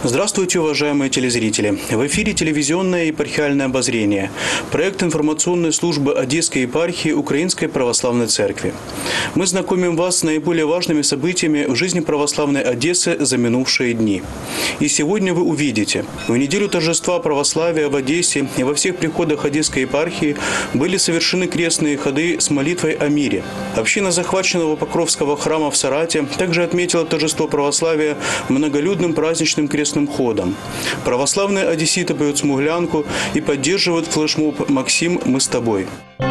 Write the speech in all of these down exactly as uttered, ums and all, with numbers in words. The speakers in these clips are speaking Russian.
Здравствуйте, уважаемые телезрители! В эфире телевизионное епархиальное обозрение, проект информационной службы Одесской епархии Украинской Православной Церкви. Мы знакомим вас с наиболее важными событиями в жизни православной Одессы за минувшие дни. И сегодня вы увидите, в неделю торжества православия в Одессе и во всех приходах Одесской епархии были совершены крестные ходы с молитвой о мире. Община захваченного Покровского храма в Сарате также отметила торжество православия многолюдным праздничным крестным ходом. Православные одесситы поют смуглянку и поддерживают флешмоб «Максим, мы с тобой».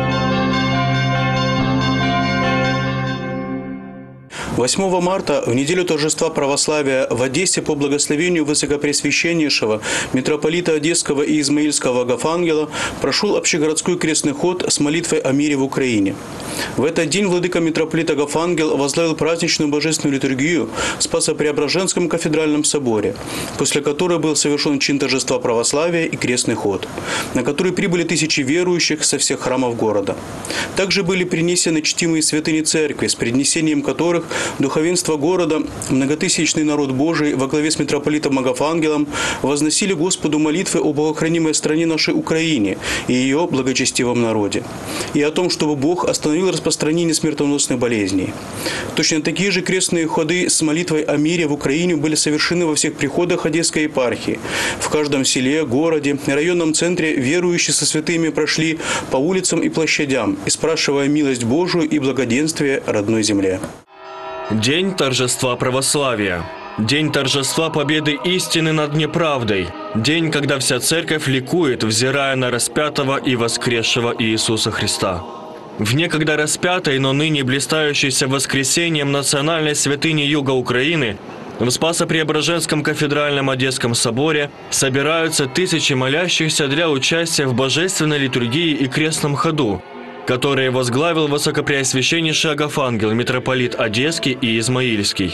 восьмого марта, в неделю торжества православия в Одессе по благословению Высокопреосвященнейшего митрополита Одесского и Измаильского Агафангела прошел общегородской крестный ход с молитвой о мире в Украине. В этот день владыка митрополит Агафангел возглавил праздничную божественную литургию в Спасо-Преображенском кафедральном соборе, после которой был совершен чин торжества православия и крестный ход, на который прибыли тысячи верующих со всех храмов города. Также были принесены чтимые святыни церкви, с преднесением которых духовенство города, многотысячный народ Божий во главе с митрополитом Агафангелом возносили Господу молитвы о богохранимой стране нашей Украине и ее благочестивом народе, и о том, чтобы Бог остановил распространение смертоносных болезней. Точно такие же крестные ходы с молитвой о мире в Украине были совершены во всех приходах Одесской епархии. В каждом селе, городе, районном центре верующие со святыми прошли по улицам и площадям, и спрашивая милость Божию и благоденствие родной земле. День торжества православия. День торжества победы истины над неправдой. День, когда вся церковь ликует, взирая на распятого и воскресшего Иисуса Христа. В некогда распятой, но ныне блистающейся воскресением национальной святыни юга Украины в Спасо-Преображенском кафедральном Одесском соборе собираются тысячи молящихся для участия в божественной литургии и крестном ходу, которые возглавил Высокопреосвященнейший Агафангел, митрополит Одесский и Измаильский.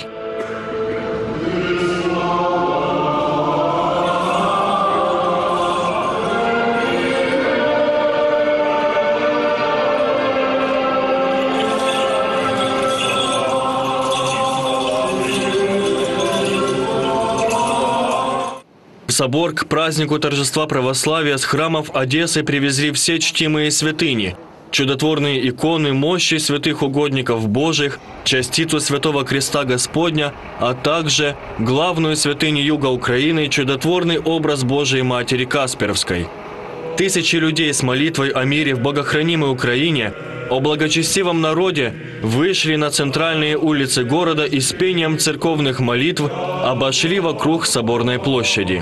В собор к празднику торжества православия с храмов Одессы привезли все чтимые святыни, чудотворные иконы, мощи святых угодников Божьих, частицу Святого Креста Господня, а также главную святыню юга Украины, чудотворный образ Божией Матери Касперовской. Тысячи людей с молитвой о мире в богохранимой Украине, о благочестивом народе вышли на центральные улицы города и с пением церковных молитв обошли вокруг соборной площади.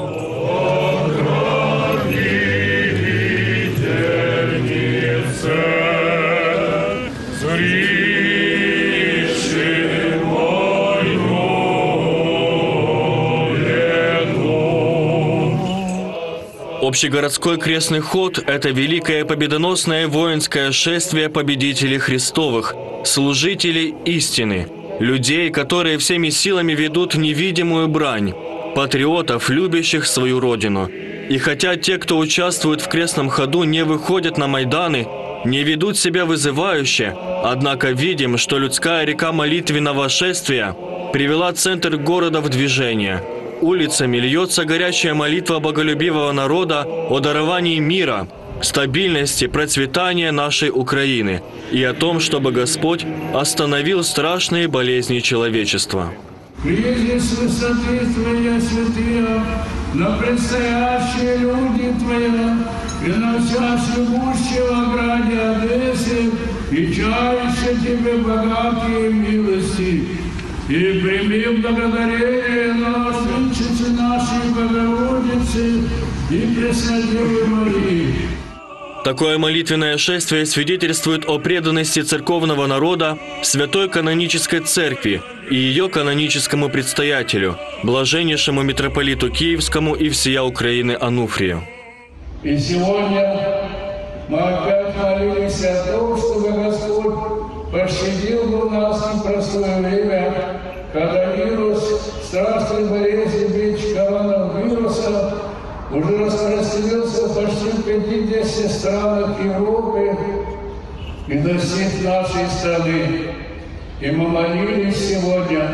Общегородской крестный ход – это великое победоносное воинское шествие победителей Христовых, служителей истины, людей, которые всеми силами ведут невидимую брань, патриотов, любящих свою родину. И хотя те, кто участвует в крестном ходу, не выходят на Майданы, не ведут себя вызывающе, однако видим, что людская река молитвенного шествия привела центр города в движение. Улицами льется горячая молитва боголюбивого народа о даровании мира, стабильности, процветания нашей Украины и о том, чтобы Господь остановил страшные болезни человечества. Приди с высоты Твоя, святые, на предстоящие люди Твоя, и на вся живущего в граде Одессе, и чающие Тебе богатые милости. И прими благодарение на Владычице нашей Богородицы и Преснодевы Марии. Такое молитвенное шествие свидетельствует о преданности церковного народа Святой Канонической Церкви и ее каноническому предстоятелю, блаженнейшему митрополиту Киевскому и всея Украины Ануфрию. И сегодня мы опять молились о том, чтобы Господь пощадил бы нас в непростое время, когда вирус страшной болезни ВИЧ коронавируса уже распространился почти в пятидесяти странах Европы и достиг нашей страны. И мы молились сегодня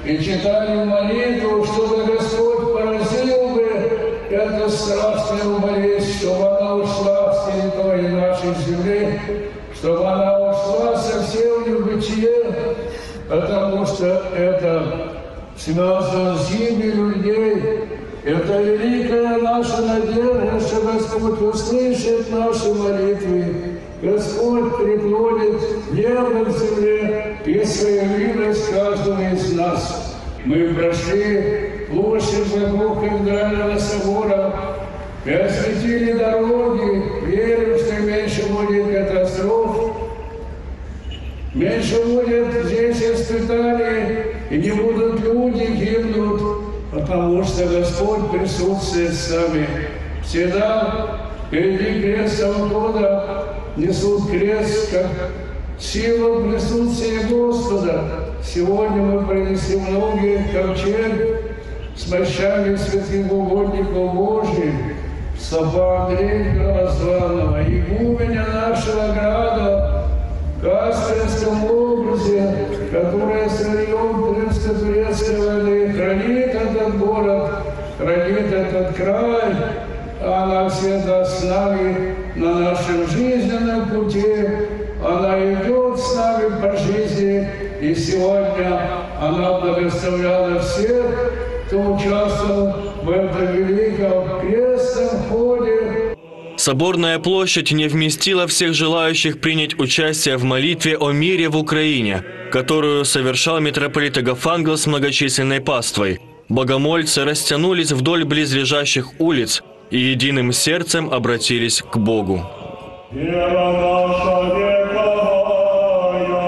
и читали молитву, чтобы Господь поразил бы эту страшную болезнь, чтобы она ушла с территории нашей земли, чтобы она ушла совсем в небытие, потому что это связано с гибелью людей. Это великая наша надежда, что Господь услышит наши молитвы. Господь преклонит небо к земле и свою милость каждому из нас. Мы прошли площадь вокруг Кафедрального собора и осветили дороги, верим, что меньше будет катастроф, меньше будет здесь испытаний, и не будут люди гибнуть, потому что Господь присутствует с нами. Всегда впереди крестного хода несут крест, как силу присутствия Господа. Сегодня мы принесли многие ковчег с мощами святых угодников Божьих, Сапа Андрея Православного, игуменя нашего града, в Каспийском образе, которая с времен Крымско-турецкой войны хранит этот город, хранит этот край. Она всегда с нами на нашем жизненном пути, она идет с нами по жизни, и сегодня она благословляла всех, кто участвовал в этом великом крестном ходе. Соборная площадь не вместила всех желающих принять участие в молитве о мире в Украине, которую совершал митрополит Агафангел с многочисленной паствой. Богомольцы растянулись вдоль близлежащих улиц и единым сердцем обратились к Богу. Вера наша вековая,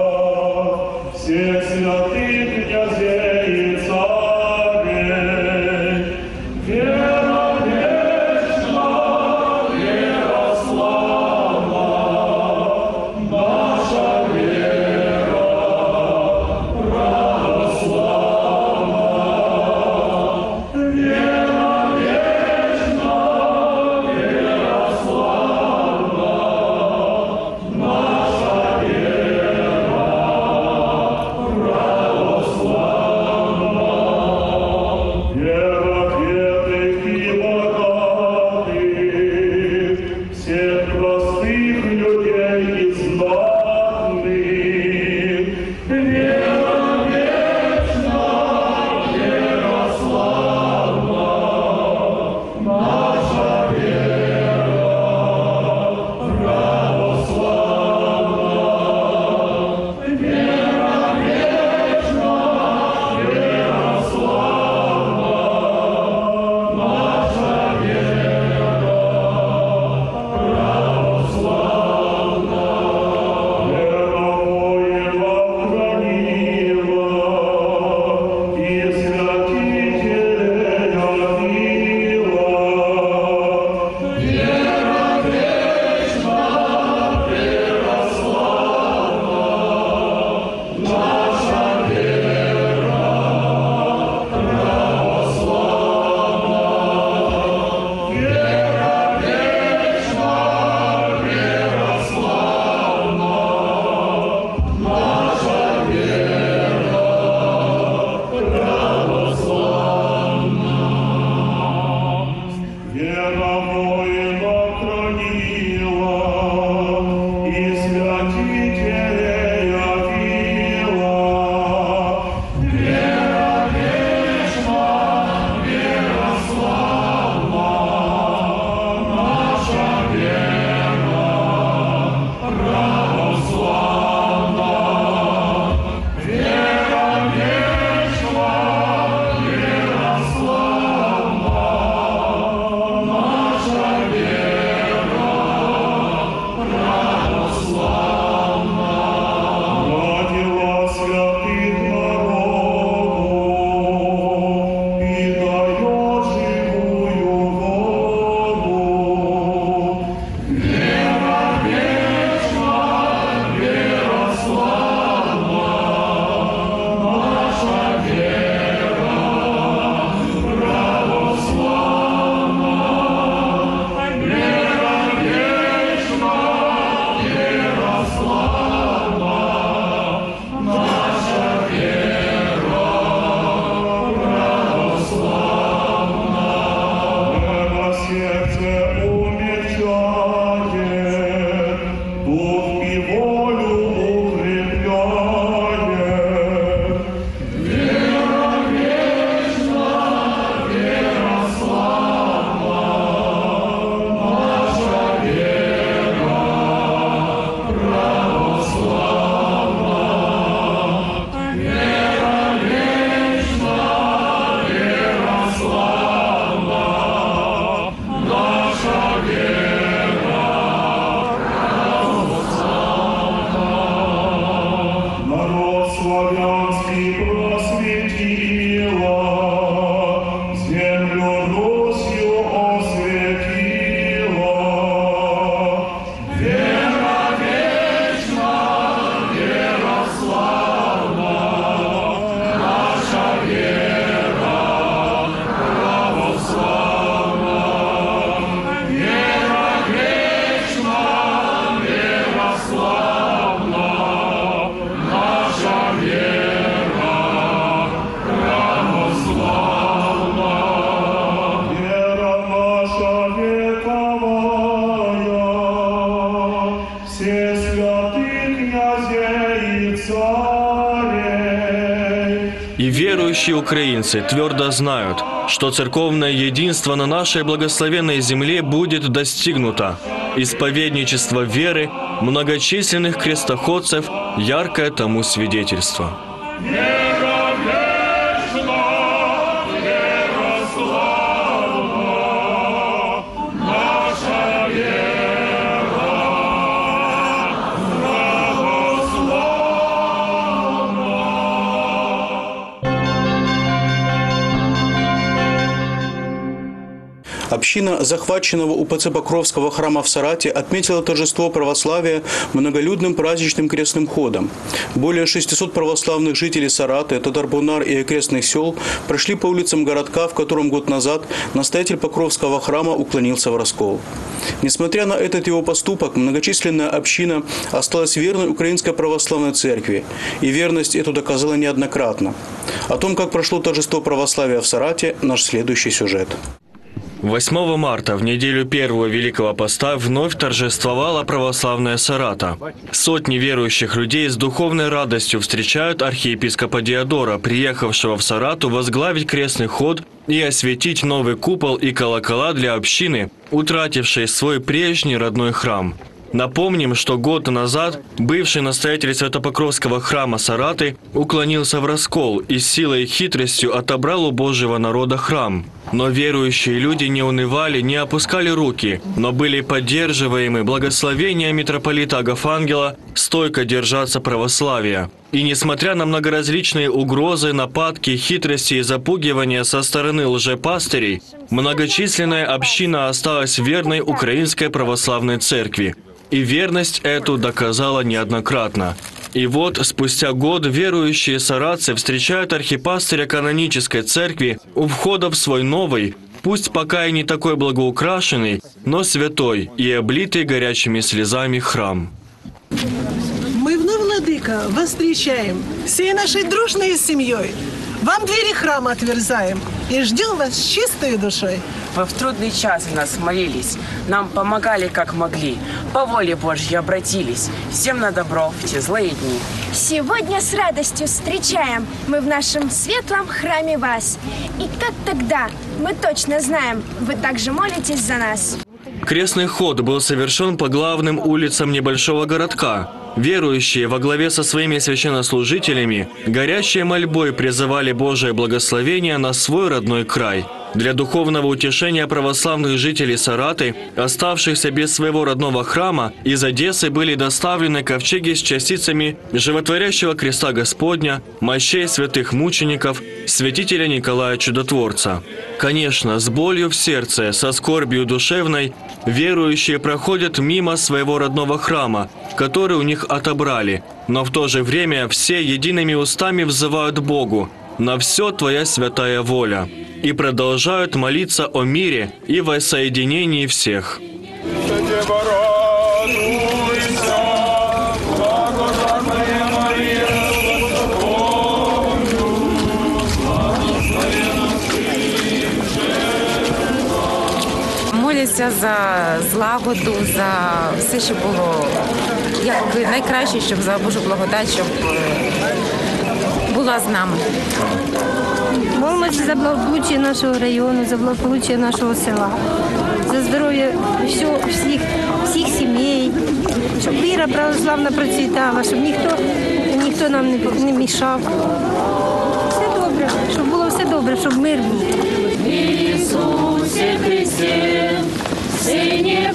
всех святых князей и царей, вера вечна, вера славна, наша вера православна, вера вечна, вера славна, наша вера православна. и просветила, землю Русью осветила. Вера вечна, вера славна, наша вера православна. Вера вечна, вера славна, наша вера православна. Вера наша вековая, все святых князей и царей. И верующие украинцы твердо знают, что церковное единство на нашей благословенной земле будет достигнуто. Исповедничество веры многочисленных крестоходцев – яркое тому свидетельство. Вера вечна, вера славна, наша вера православна. Община захваченного у УПЦ Покровского храма в Сарате отметила торжество православия многолюдным праздничным крестным ходом. Более шестисот православных жителей Сараты, Татарбунар и окрестных сел прошли по улицам городка, в котором год назад настоятель Покровского храма уклонился в раскол. Несмотря на этот его поступок, многочисленная община осталась верной Украинской Православной Церкви, и верность эту доказала неоднократно. О том, как прошло торжество православия в Сарате, наш следующий сюжет. восьмого марта, в неделю первого Великого Поста, вновь торжествовала православная Сарата. Сотни верующих людей с духовной радостью встречают архиепископа Диодора, приехавшего в Сарату возглавить крестный ход и осветить новый купол и колокола для общины, утратившей свой прежний родной храм. Напомним, что год назад бывший настоятель Святопокровского храма Сараты уклонился в раскол и силой и хитростью отобрал у Божьего народа храм. Но верующие люди не унывали, не опускали руки, но были поддерживаемы благословением митрополита Агафангела стойко держаться православия. И несмотря на многоразличные угрозы, нападки, хитрости и запугивания со стороны лжепастырей, многочисленная община осталась верной Украинской Православной Церкви. И верность эту доказала неоднократно. И вот, спустя год, верующие саратцы встречают архипастыря канонической церкви у входа в свой новый, пусть пока и не такой благоукрашенный, но святой и облитый горячими слезами храм. Мы вновь, владыка, вас встречаем всей нашей дружной семьей. Вам двери храма отверзаем и ждем вас с чистой душой. Вы в трудный час о нас молились, нам помогали как могли, по воле Божьей обратились, всем на добро в те злые дни. Сегодня с радостью встречаем мы в нашем светлом храме вас. И как тогда, мы точно знаем, вы также молитесь за нас. Крестный ход был совершен по главным улицам небольшого городка. Верующие во главе со своими священнослужителями горящей мольбой призывали Божие благословение на свой родной край. Для духовного утешения православных жителей Сараты, оставшихся без своего родного храма, из Одессы были доставлены ковчеги с частицами животворящего креста Господня, мощей святых мучеников, святителя Николая Чудотворца. Конечно, с болью в сердце, со скорбью душевной, верующие проходят мимо своего родного храма, который у них отобрали, но в то же время все едиными устами взывают Богу: «На все Твоя святая воля», и продолжают молиться о мире и воссоединении всех. Моляться за злагоду, за все, що було якби найкраще, щоб за Божу благодать, щоб була з нами. Молимося за благополуччя нашого району, за благополуччя нашого села, за здоров'я всіх, всіх сімей, щоб віра православна процвітала, щоб ніхто, ніхто нам не, не мішав. Все добре, щоб було все добре, щоб мир був. Ісусе Христе, Сине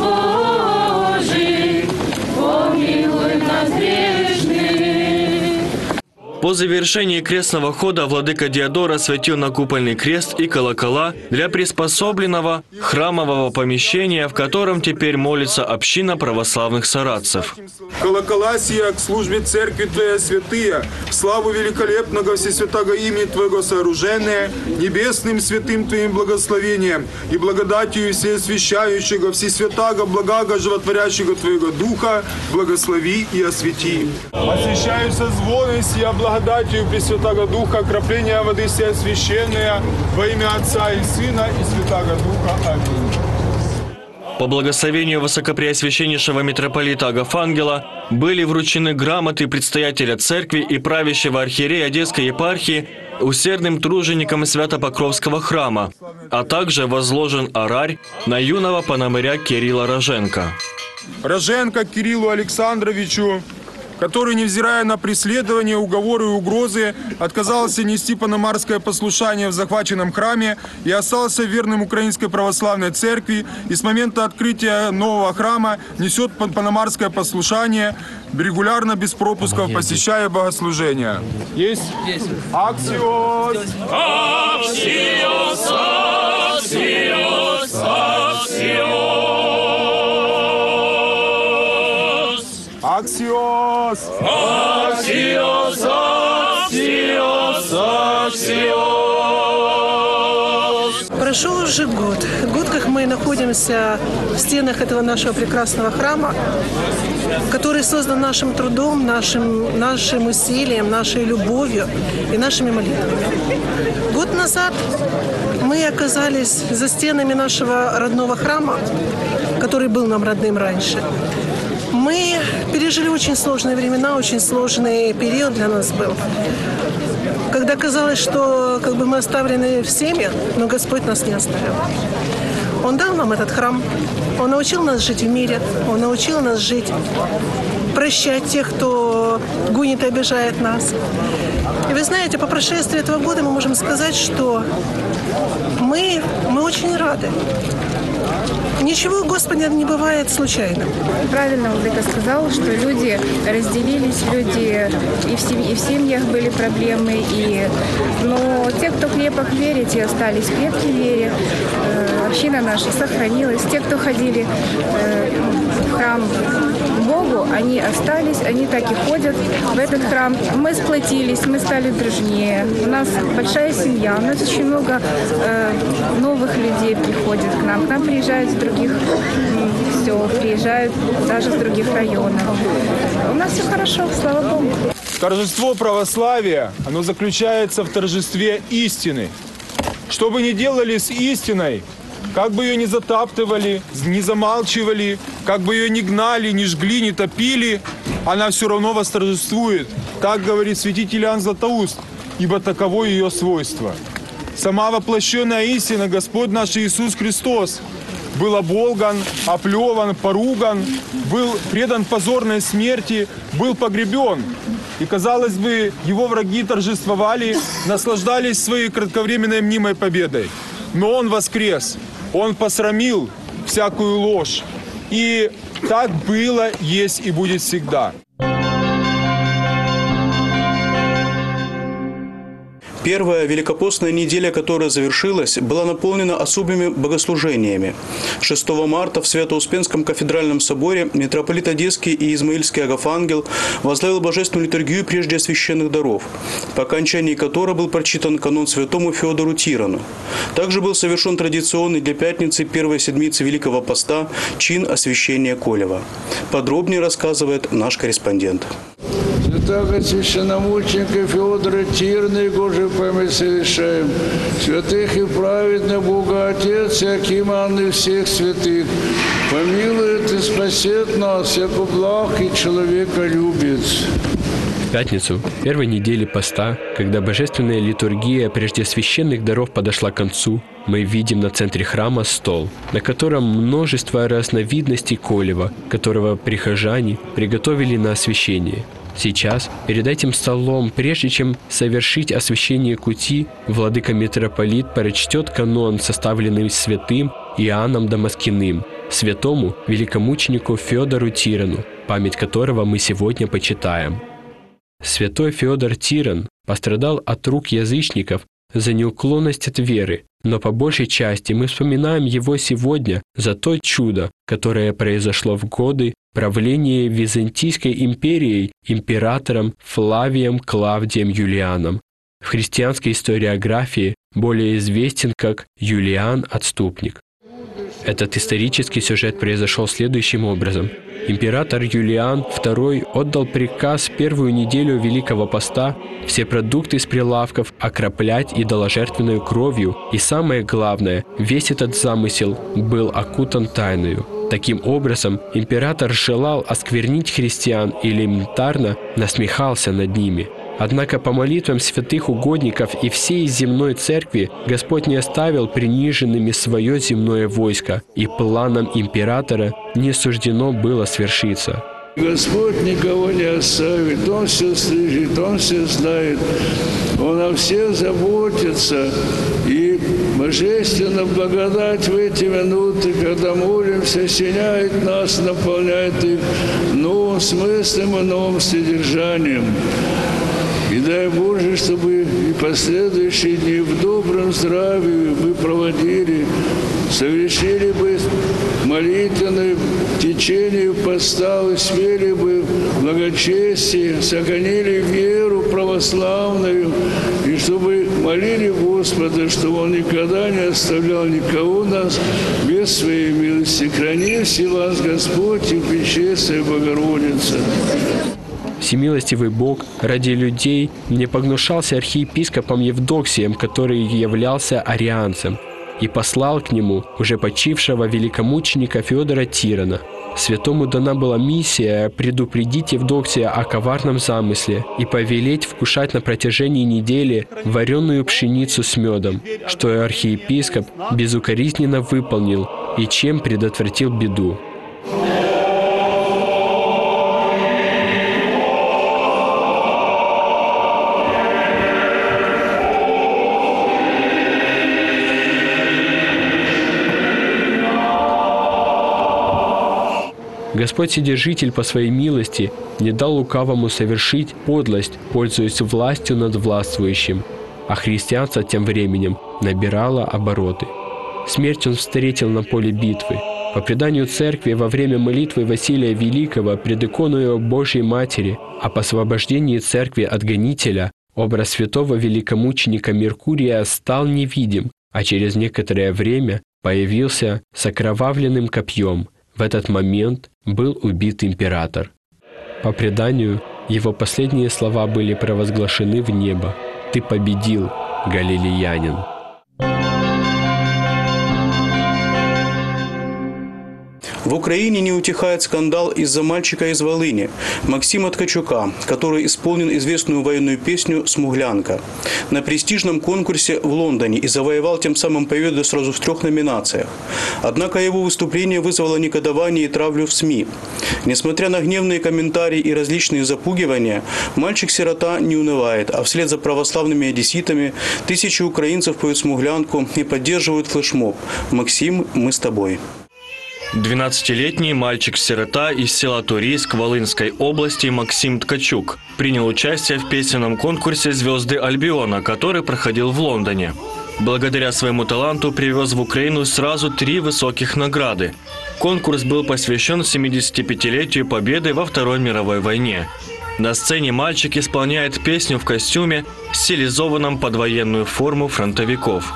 Божий, помилуй нас грешных. По завершении крестного хода владыка Диодор осветил на купольный крест и колокола для приспособленного храмового помещения, в котором теперь молится община православных саратцев. Колокола сия к службе церкви Твоей святые, в славу великолепного всесвятого имени Твоего сооружения, небесным святым Твоим благословением и благодатью всеосвящающего всесвятого благого животворящего Твоего Духа, благослови и освети. Освящаются звоны сия благодатью Пресвятого Духа, окропления воды сия священная, во имя Отца и Сына и Святого Духа. Аминь. По благословению высокопреосвященнейшего митрополита Агафангела были вручены грамоты предстоятеля церкви и правящего архиерея Одесской епархии усердным труженикам Свято-Покровского храма, а также возложен орарь на юного пономаря Кирилла Роженко. Роженко Кириллу Александровичу, который, невзирая на преследования, уговоры и угрозы, отказался нести панамарское послушание в захваченном храме и остался верным Украинской Православной Церкви, и с момента открытия нового храма несет панамарское послушание, регулярно без пропусков посещая богослужения. Есть? Есть. Аксиос! Аксиос! Аксиос! Аксиос! Аксиос! Аксиос! Аксиос! Аксиос! Прошел уже год. Год, как мы находимся в стенах этого нашего прекрасного храма, который создан нашим трудом, нашим, нашим усилием, нашей любовью и нашими молитвами. Год назад мы оказались за стенами нашего родного храма, который был нам родным раньше. Мы пережили очень сложные времена, очень сложный период для нас был. Когда казалось, что как бы мы оставлены всеми, но Господь нас не оставил. Он дал нам этот храм, Он научил нас жить в мире, Он научил нас жить, прощать тех, кто гонит и обижает нас. И вы знаете, по прошествии этого года мы можем сказать, что мы, мы очень рады. Ничего, Господи, не бывает случайно. Правильно Владыка сказал, что люди разделились, люди и в, семь, и в семьях были проблемы, и, но те, кто крепок в вере, те остались крепки в вере. Э, община наша сохранилась. Те, кто ходили э, в храм Богу, они остались, они так и ходят в этот храм. Мы сплотились, мы стали дружнее. У нас большая семья, у нас очень много э, новых людей приходит к нам. К нам приезжают с других сел, приезжают даже с других районов. У нас все хорошо, слава Богу. Торжество православия, оно заключается в торжестве истины. Что бы ни делали с истиной, как бы ее ни затаптывали, не замалчивали, как бы ее ни гнали, ни жгли, ни топили, она все равно восторжествует. Так говорит святитель Иоанн Златоуст, ибо таково ее свойство. Сама воплощенная истина, Господь наш Иисус Христос, был оболган, оплеван, поруган, был предан позорной смерти, был погребен. И, казалось бы, его враги торжествовали, наслаждались своей кратковременной мнимой победой. Но он воскрес, он посрамил всякую ложь. И так было, есть и будет всегда. Первая великопостная неделя, которая завершилась, была наполнена особыми богослужениями. шестого марта в Свято-Успенском кафедральном соборе митрополит Одесский и Измаильский Агафангел возглавил божественную литургию прежде освященных даров, по окончании которой был прочитан канон святому Феодору Тирану. Также был совершен традиционный для пятницы первой седмицы Великого Поста чин освящения Колева. Подробнее рассказывает наш корреспондент. Святого священномученика Феодора Тирна, его же память совершаем. Святых и праведных Бога Отец, Иаким Анны всех святых, помилует и спасет нас, всяко благ и человеколюбец. В пятницу первой недели поста, когда божественная литургия прежде священных даров подошла к концу, мы видим на центре храма стол, на котором множество разновидностей колева, которого прихожане приготовили на освящение. Сейчас, перед этим столом, прежде чем совершить освящение кути, владыка-митрополит прочтет канон, составленный святым Иоанном Дамаскиным, святому великомученику Феодору Тирану, память которого мы сегодня почитаем. Святой Феодор Тиран пострадал от рук язычников за неуклонность от веры, но по большей части мы вспоминаем его сегодня за то чудо, которое произошло в годы правления Византийской империей императором Флавием Клавдием Юлианом. В христианской историографии более известен как Юлиан Отступник. Этот исторический сюжет произошел следующим образом. Император Юлиан второй отдал приказ в первую неделю Великого Поста все продукты с прилавков окроплять идоложертвенную кровью, и самое главное, весь этот замысел был окутан тайною. Таким образом, император желал осквернить христиан и элементарно насмехался над ними. Однако по молитвам святых угодников и всей земной церкви Господь не оставил приниженными свое земное войско, и планам императора не суждено было свершиться. Господь никого не оставит, Он все слышит, Он все знает, Он о всех заботится. И божественная благодать в эти минуты, когда молимся, осеняет нас, наполняет их новым смыслом и новым содержанием. И дай Боже, чтобы и последующие дни в добром здравии вы проводили, совершили бы молитвенное течение поста, успели бы в благочестие, сохранили веру православную, и чтобы молили Господа, чтобы Он никогда не оставлял никого нас без своей милости. Храни все вас Господь и Пречистая Богородица. Всемилостивый Бог ради людей не погнушался архиепископом Евдоксием, который являлся арианцем, и послал к нему уже почившего великомученика Феодора Тирана. Святому дана была миссия предупредить Евдоксия о коварном замысле и повелеть вкушать на протяжении недели вареную пшеницу с медом, что и архиепископ безукоризненно выполнил и чем предотвратил беду. Господь Вседержитель по своей милости не дал лукавому совершить подлость, пользуясь властью над властвующим, а христианство тем временем набирало обороты. Смерть он встретил на поле битвы. По преданию церкви, во время молитвы Василия Великого пред иконою Божьей Матери об освобождении церкви от гонителя образ святого великомученика Меркурия стал невидим, а через некоторое время появился с окровавленным копьем. В этот момент был убит император. По преданию, его последние слова были провозглашены в небо: «Ты победил, галилеянин». В Украине не утихает скандал из-за мальчика из Волыни, Максима Ткачука, который исполнил известную военную песню «Смуглянка» на престижном конкурсе в Лондоне и завоевал тем самым победу сразу в трех номинациях. Однако его выступление вызвало негодование и травлю в СМИ. Несмотря на гневные комментарии и различные запугивания, мальчик-сирота не унывает, а вслед за православными одесситами тысячи украинцев поют «Смуглянку» и поддерживают флешмоб «Максим, мы с тобой». двенадцатилетний мальчик-сирота из села Турийск Волынской области Максим Ткачук принял участие в песенном конкурсе «Звезды Альбиона», который проходил в Лондоне. Благодаря своему таланту привез в Украину сразу три высоких награды. Конкурс был посвящен семидесятипятилетию Победы во Второй мировой войне. На сцене мальчик исполняет песню в костюме, стилизованном под военную форму фронтовиков.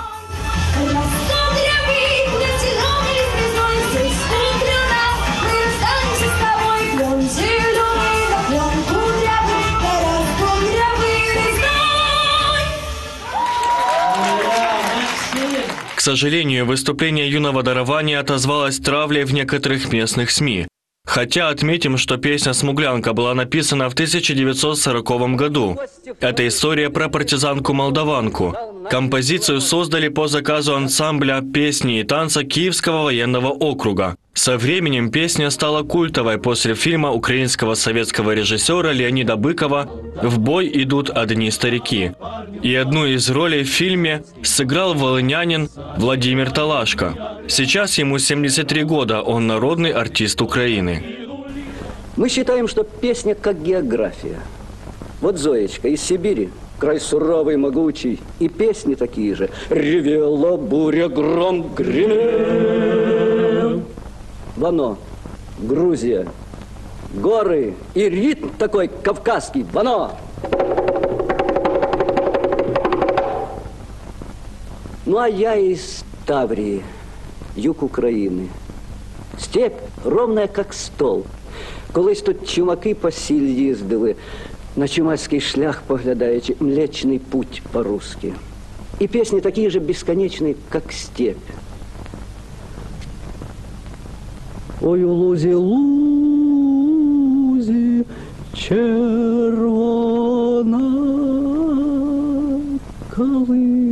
К сожалению, выступление юного дарования отозвалось травлей в некоторых местных СМИ. Хотя отметим, что песня «Смуглянка» была написана в тысяча девятьсот сороковом году. Это история про партизанку-молдаванку. Композицию создали по заказу ансамбля песни и танца Киевского военного округа. Со временем песня стала культовой после фильма украинского советского режиссера Леонида Быкова «В бой идут одни старики». И одну из ролей в фильме сыграл волынянин Владимир Талашко. Сейчас ему семьдесят три года, он народный артист Украины. Мы считаем, что песня как география. Вот Зоечка из Сибири, край суровый, могучий, и песни такие же. Ревела буря, гром гремел. Вано, Грузия, горы и ритм такой кавказский. Вано! Ну, а я из Таврии, юг України. Степь ровная, как стол. Колись тут чумаки по сіль їздили, на чумацький шлях поглядаючи, Млечный путь по-русски. И песни такие же бесконечные, как степь. Ой, у лузі, лузі, червона калина.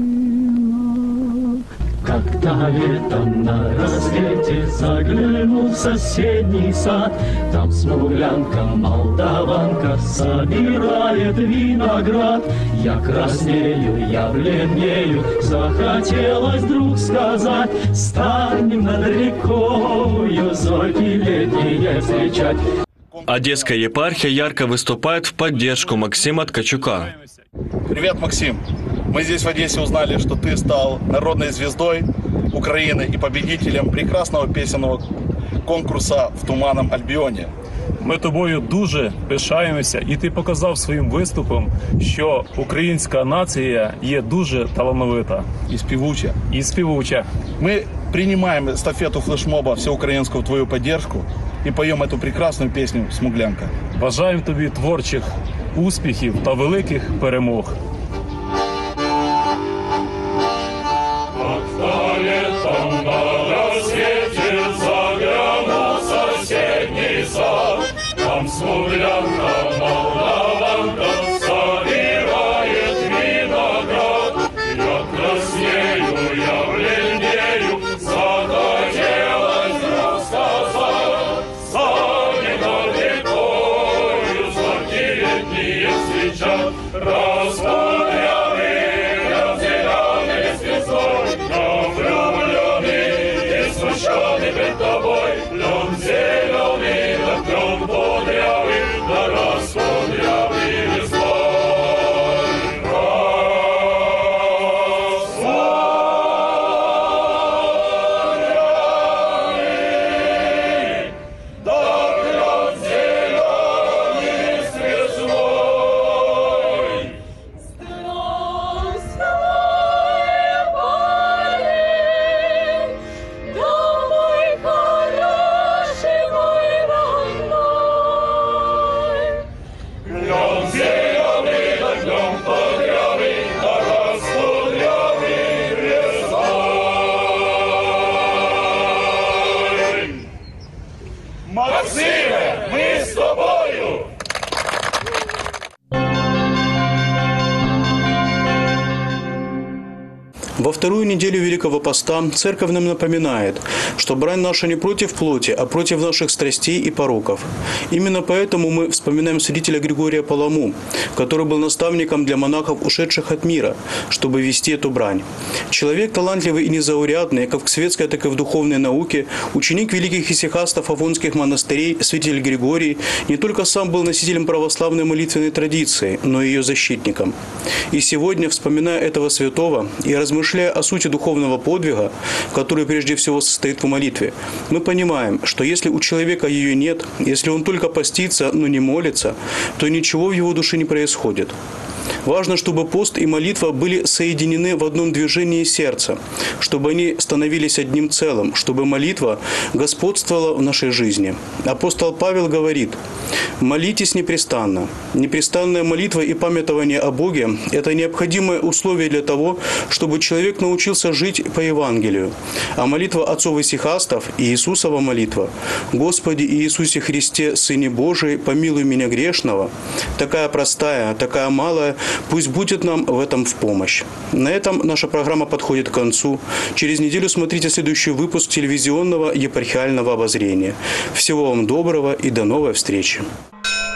Когда летом на рассвете заглянул в соседний сад, там смуглянка, молдаванка собирает виноград. Я краснею, я бледнею, захотелось вдруг сказать: станем над рекою зойки летние встречать. Одесская епархия ярко выступает в поддержку Максима Ткачука. Привет, Максим. Мы здесь в Одессе узнали, что ты стал народной звездой Украины и победителем прекрасного песенного конкурса в Туманном Альбіоні. Ми тобою дуже пишаємося, і ти показав своїм виступом, що українська нація є дуже талановита. І співуча. І співуча. Ми приймаємо естафету флешмоба всеукраїнську в твою підтримку і поємо цю прекрасну пісню «Смуглянка». Бажаємо тобі творчих успіхів та великих перемог. Летом на рассвете заглянул в соседний сад, там смуглянка, молдаванка собирает виноград. Я краснею, я бледнею, захотелось вдруг сказать: станем над рекою зорьки летние встречать. Перед тобой лен зеленый, да кром кудрявый, да раскудрявый листвой. Раскудрявый, да кром зеленый свежой. Максиме, мы с тобою! Во вторую неделю Великого Поста Церковь нам напоминает, что брань наша не против плоти, а против наших страстей и пороков. Именно поэтому мы вспоминаем святителя Григория Паламу, который был наставником для монахов, ушедших от мира, чтобы вести эту брань. Человек талантливый и незаурядный, как в светской, так и в духовной науке, ученик великих исихастов афонских монастырей, святитель Григорий не только сам был носителем православной молитвенной традиции, но и ее защитником. И сегодня, вспоминая этого святого и размышляя о сути духовного подвига, который прежде всего состоит в молитве, мы понимаем, что если у человека ее нет, если он только постится, но не молится, то ничего в его душе не происходит. Важно, чтобы пост и молитва были соединены в одном движении сердца, чтобы они становились одним целым, чтобы молитва господствовала в нашей жизни. Апостол Павел говорит: «Молитесь непрестанно». Непрестанная молитва и памятование о Боге – это необходимое условие для того, чтобы человек научился жить по Евангелию. А молитва отцов исихастов и Иисусова молитва «Господи Иисусе Христе, Сыне Божий, помилуй меня грешного», такая простая, такая малая, пусть будет нам в этом в помощь. На этом наша программа подходит к концу. Через неделю смотрите следующий выпуск телевизионного епархиального обозрения. Всего вам доброго и до новой встречи.